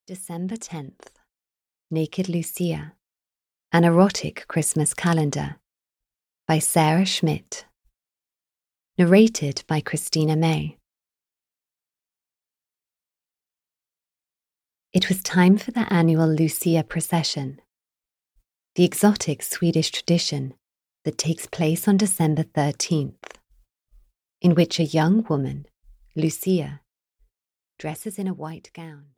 December 10th, Naked Lucia, An Erotic Christmas Calendar by Sarah Schmidt. Narrated by Christina May. It was time for the annual Lucia procession, the exotic Swedish tradition that takes place on December 13th, in which a young woman, Lucia, dresses in a white gown